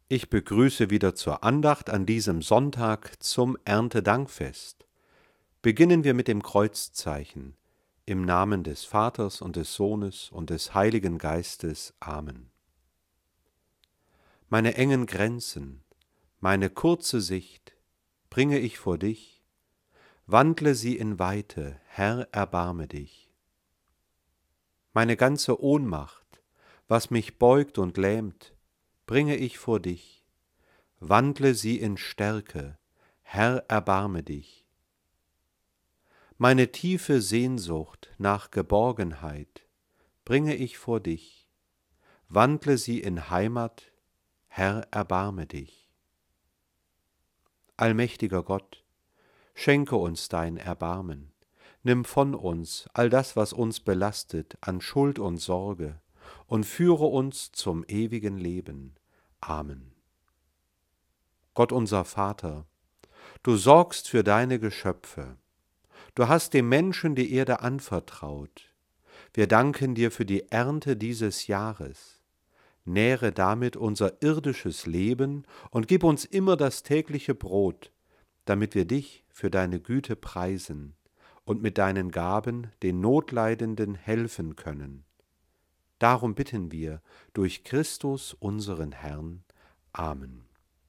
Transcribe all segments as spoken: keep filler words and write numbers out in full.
Ich begrüße wieder zur Andacht an diesem Sonntag zum Erntedankfest. Beginnen wir mit dem Kreuzzeichen. Im Namen des Vaters und des Sohnes und des Heiligen Geistes. Amen. Meine engen Grenzen, meine kurze Sicht, bringe ich vor dich, wandle sie in Weite, Herr, erbarme dich. Meine ganze Ohnmacht, was mich beugt und lähmt, bringe ich vor dich, wandle sie in Stärke, Herr, erbarme dich. Meine tiefe Sehnsucht nach Geborgenheit bringe ich vor dich, wandle sie in Heimat, Herr, erbarme dich. Allmächtiger Gott, schenke uns dein Erbarmen, nimm von uns all das, was uns belastet, an Schuld und Sorge, und führe uns zum ewigen Leben. Amen. Gott unser Vater, du sorgst für deine Geschöpfe. Du hast dem Menschen die Erde anvertraut. Wir danken dir für die Ernte dieses Jahres. Nähre damit unser irdisches Leben und gib uns immer das tägliche Brot, damit wir dich für deine Güte preisen und mit deinen Gaben den Notleidenden helfen können. Darum bitten wir durch Christus unseren Herrn. Amen.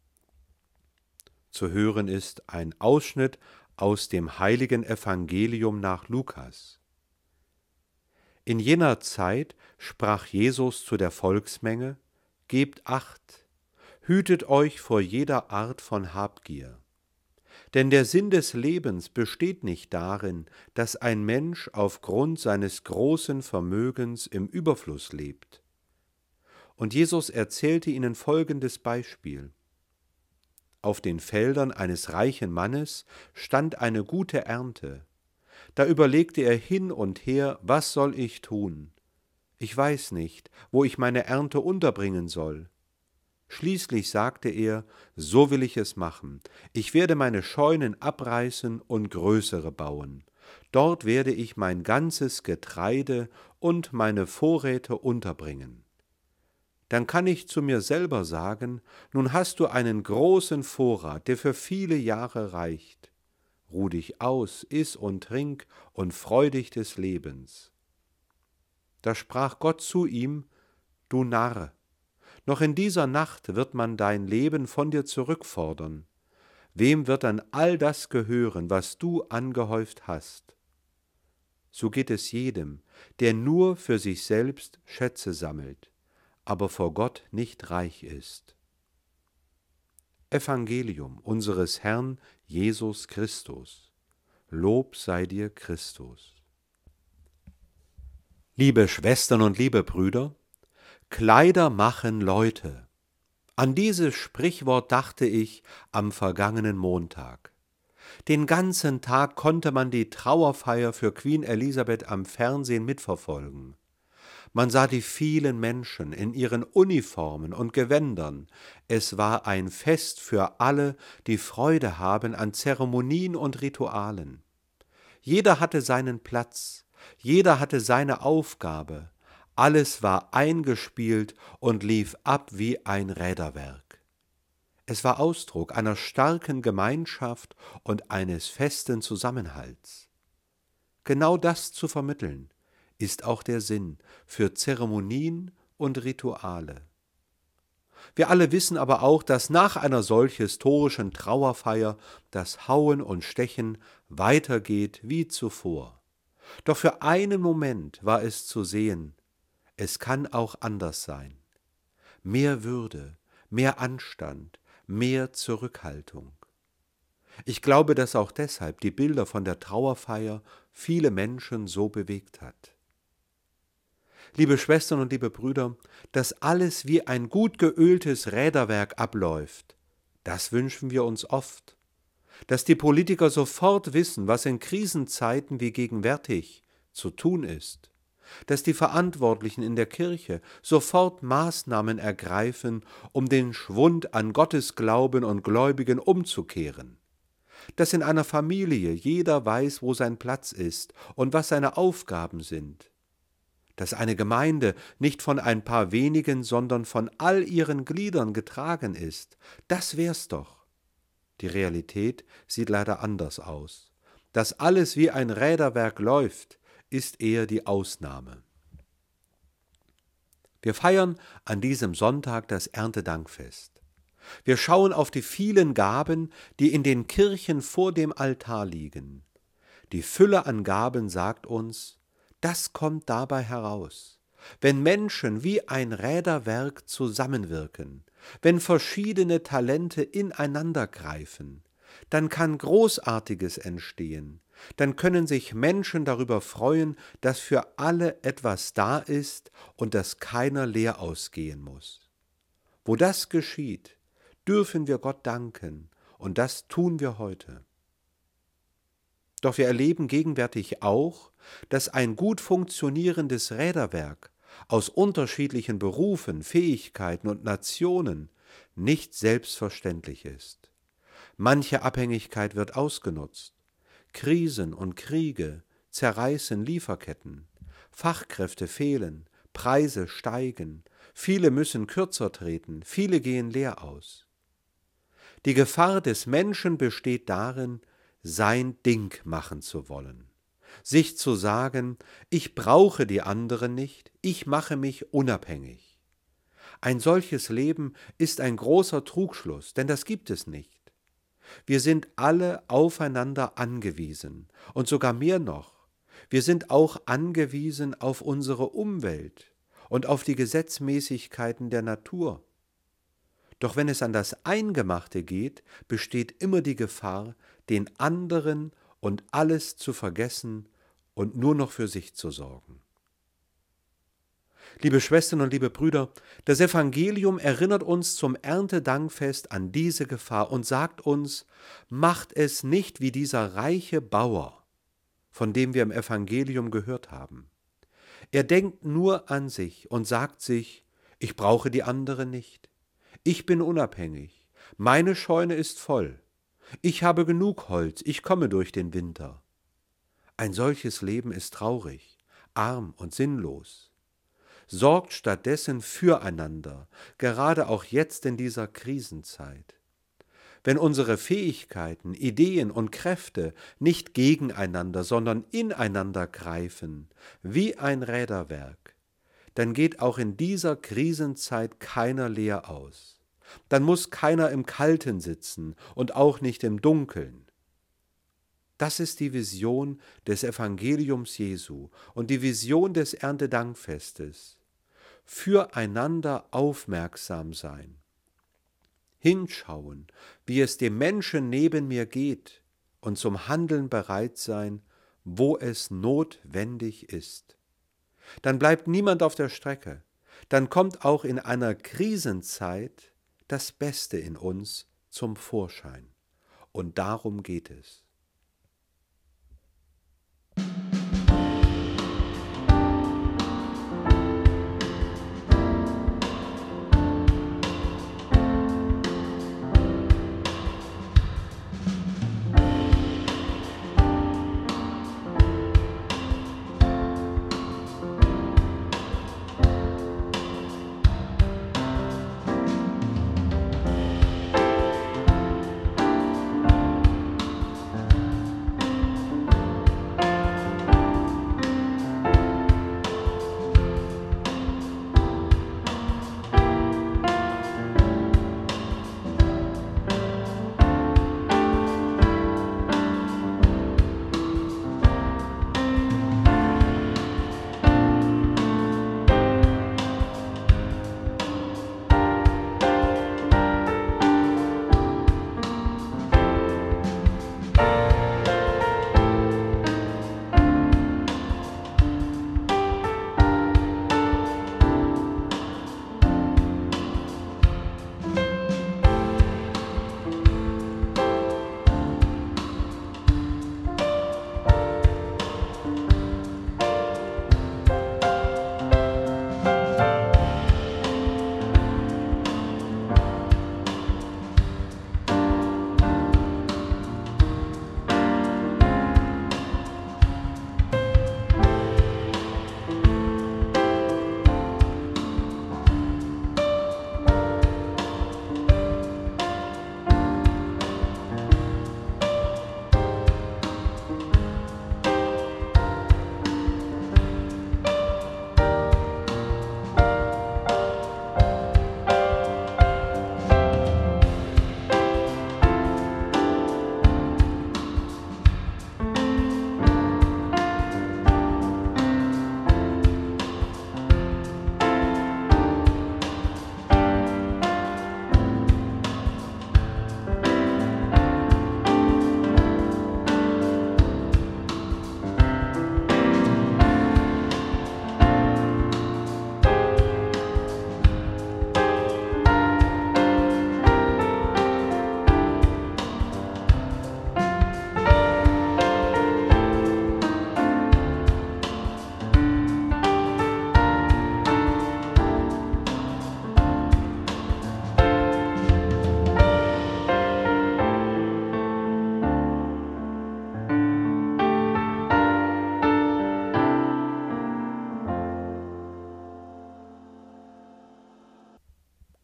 Zu hören ist ein Ausschnitt aus dem heiligen Evangelium nach Lukas. In jener Zeit sprach Jesus zu der Volksmenge: Gebt Acht, hütet euch vor jeder Art von Habgier. Denn der Sinn des Lebens besteht nicht darin, dass ein Mensch aufgrund seines großen Vermögens im Überfluss lebt. Und Jesus erzählte ihnen folgendes Beispiel. Auf den Feldern eines reichen Mannes stand eine gute Ernte. Da überlegte er hin und her: Was soll ich tun? Ich weiß nicht, wo ich meine Ernte unterbringen soll. Schließlich sagte er: So will ich es machen. Ich werde meine Scheunen abreißen und größere bauen. Dort werde ich mein ganzes Getreide und meine Vorräte unterbringen. Dann kann ich zu mir selber sagen: Nun hast du einen großen Vorrat, der für viele Jahre reicht. Ruh dich aus, iss und trink und freu dich des Lebens. Da sprach Gott zu ihm: Du Narr, noch in dieser Nacht wird man dein Leben von dir zurückfordern. Wem wird dann all das gehören, was du angehäuft hast? So geht es jedem, der nur für sich selbst Schätze sammelt, aber vor Gott nicht reich ist. Evangelium unseres Herrn Jesus Christus. Lob sei dir, Christus. Liebe Schwestern und liebe Brüder, Kleider machen Leute. An dieses Sprichwort dachte ich am vergangenen Montag. Den ganzen Tag konnte man die Trauerfeier für Queen Elisabeth am Fernsehen mitverfolgen. Man sah die vielen Menschen in ihren Uniformen und Gewändern. Es war ein Fest für alle, die Freude haben an Zeremonien und Ritualen. Jeder hatte seinen Platz, jeder hatte seine Aufgabe. Alles war eingespielt und lief ab wie ein Räderwerk. Es war Ausdruck einer starken Gemeinschaft und eines festen Zusammenhalts. Genau das zu vermitteln, ist auch der Sinn für Zeremonien und Rituale. Wir alle wissen aber auch, dass nach einer solch historischen Trauerfeier das Hauen und Stechen weitergeht wie zuvor. Doch für einen Moment war es zu sehen: Es kann auch anders sein. Mehr Würde, mehr Anstand, mehr Zurückhaltung. Ich glaube, dass auch deshalb die Bilder von der Trauerfeier viele Menschen so bewegt hat. Liebe Schwestern und liebe Brüder, dass alles wie ein gut geöltes Räderwerk abläuft, das wünschen wir uns oft. Dass die Politiker sofort wissen, was in Krisenzeiten wie gegenwärtig zu tun ist. Dass die Verantwortlichen in der Kirche sofort Maßnahmen ergreifen, um den Schwund an Gottesglauben und Gläubigen umzukehren. Dass in einer Familie jeder weiß, wo sein Platz ist und was seine Aufgaben sind. dass eine Gemeinde nicht von ein paar wenigen, sondern von all ihren Gliedern getragen ist. Das wär's doch. Die Realität sieht leider anders aus. Dass alles wie ein Räderwerk läuft, ist eher die Ausnahme. Wir feiern an diesem Sonntag das Erntedankfest. Wir schauen auf die vielen Gaben, die in den Kirchen vor dem Altar liegen. Die Fülle an Gaben sagt uns, das kommt dabei heraus, wenn Menschen wie ein Räderwerk zusammenwirken, wenn verschiedene Talente ineinander greifen, dann kann Großartiges entstehen, dann können sich Menschen darüber freuen, dass für alle etwas da ist und dass keiner leer ausgehen muss. Wo das geschieht, dürfen wir Gott danken, und das tun wir heute. Doch wir erleben gegenwärtig auch, dass ein gut funktionierendes Räderwerk aus unterschiedlichen Berufen, Fähigkeiten und Nationen nicht selbstverständlich ist. Manche Abhängigkeit wird ausgenutzt. Krisen und Kriege zerreißen Lieferketten. Fachkräfte fehlen, Preise steigen, viele müssen kürzer treten, viele gehen leer aus. Die Gefahr des Menschen besteht darin, sein Ding machen zu wollen, sich zu sagen, ich brauche die anderen nicht, ich mache mich unabhängig. Ein solches Leben ist ein großer Trugschluss, denn das gibt es nicht. Wir sind alle aufeinander angewiesen und sogar mehr noch. Wir sind auch angewiesen auf unsere Umwelt und auf die Gesetzmäßigkeiten der Natur. Doch wenn es an das Eingemachte geht, besteht immer die Gefahr, den anderen und alles zu vergessen und nur noch für sich zu sorgen. Liebe Schwestern und liebe Brüder, das Evangelium erinnert uns zum Erntedankfest an diese Gefahr und sagt uns, macht es nicht wie dieser reiche Bauer, von dem wir im Evangelium gehört haben. Er denkt nur an sich und sagt sich, ich brauche die anderen nicht. Ich bin unabhängig, meine Scheune ist voll, ich habe genug Holz, ich komme durch den Winter. Ein solches Leben ist traurig, arm und sinnlos. Sorgt stattdessen füreinander, gerade auch jetzt in dieser Krisenzeit. Wenn unsere Fähigkeiten, Ideen und Kräfte nicht gegeneinander, sondern ineinander greifen, wie ein Räderwerk, dann geht auch in dieser Krisenzeit keiner leer aus. Dann muss keiner im Kalten sitzen und auch nicht im Dunkeln. Das ist die Vision des Evangeliums Jesu und die Vision des Erntedankfestes. Füreinander aufmerksam sein. Hinschauen, wie es dem Menschen neben mir geht und zum Handeln bereit sein, wo es notwendig ist. Dann bleibt niemand auf der Strecke. Dann kommt auch in einer Krisenzeit das Beste in uns zum Vorschein. Und darum geht es.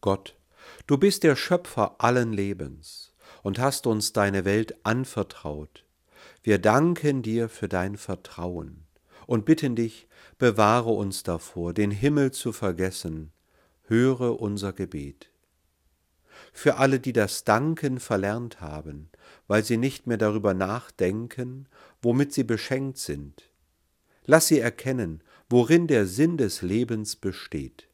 Gott, du bist der Schöpfer allen Lebens und hast uns deine Welt anvertraut. Wir danken dir für dein Vertrauen und bitten dich, bewahre uns davor, den Himmel zu vergessen, höre unser Gebet. Für alle, die das Danken verlernt haben, weil sie nicht mehr darüber nachdenken, womit sie beschenkt sind, lass sie erkennen, worin der Sinn des Lebens besteht.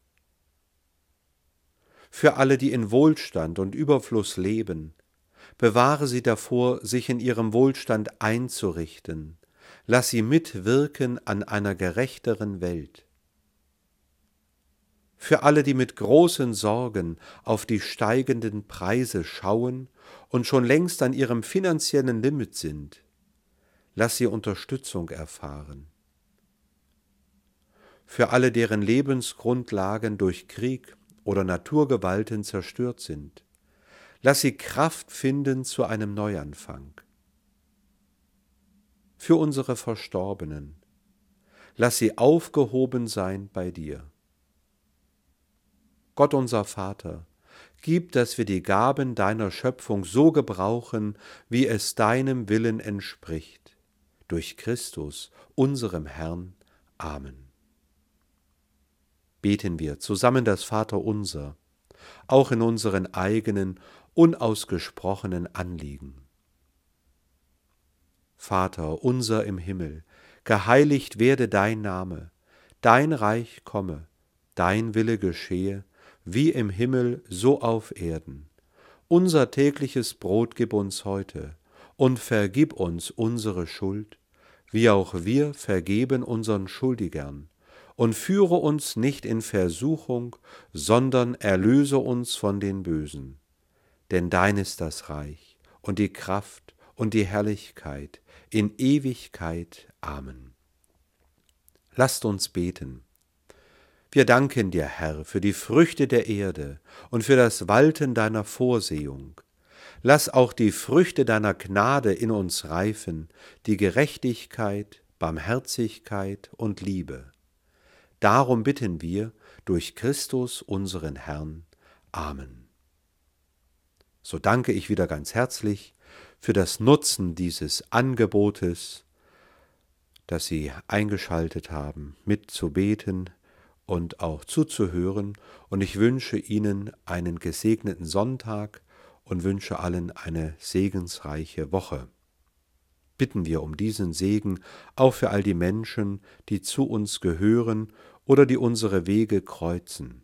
Für alle, die in Wohlstand und Überfluss leben, bewahre sie davor, sich in ihrem Wohlstand einzurichten. Lass sie mitwirken an einer gerechteren Welt. Für alle, die mit großen Sorgen auf die steigenden Preise schauen und schon längst an ihrem finanziellen Limit sind, lass sie Unterstützung erfahren. Für alle, deren Lebensgrundlagen durch Krieg oder Naturgewalten zerstört sind, lass sie Kraft finden zu einem Neuanfang. Für unsere Verstorbenen, lass sie aufgehoben sein bei dir. Gott unser Vater, gib, dass wir die Gaben deiner Schöpfung so gebrauchen, wie es deinem Willen entspricht. Durch Christus, unserem Herrn. Amen. Beten wir zusammen das Vaterunser, auch in unseren eigenen, unausgesprochenen Anliegen. Vater unser im Himmel, geheiligt werde dein Name, dein Reich komme, dein Wille geschehe, wie im Himmel, so auf Erden. Unser tägliches Brot gib uns heute und vergib uns unsere Schuld, wie auch wir vergeben unseren Schuldigern. Und führe uns nicht in Versuchung, sondern erlöse uns von den Bösen. Denn dein ist das Reich und die Kraft und die Herrlichkeit in Ewigkeit. Amen. Lasst uns beten. Wir danken dir, Herr, für die Früchte der Erde und für das Walten deiner Vorsehung. Lass auch die Früchte deiner Gnade in uns reifen, die Gerechtigkeit, Barmherzigkeit und Liebe. Darum bitten wir durch Christus, unseren Herrn. Amen. So danke ich wieder ganz herzlich für das Nutzen dieses Angebotes, dass Sie eingeschaltet haben, mitzubeten und auch zuzuhören. Und ich wünsche Ihnen einen gesegneten Sonntag und wünsche allen eine segensreiche Woche. Bitten wir um diesen Segen auch für all die Menschen, die zu uns gehören oder die unsere Wege kreuzen.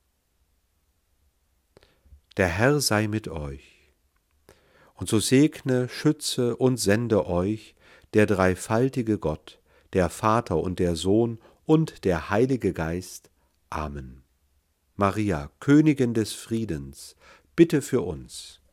Der Herr sei mit euch. Und so segne, schütze und sende euch der dreifaltige Gott, der Vater und der Sohn und der Heilige Geist. Amen. Maria, Königin des Friedens, bitte für uns.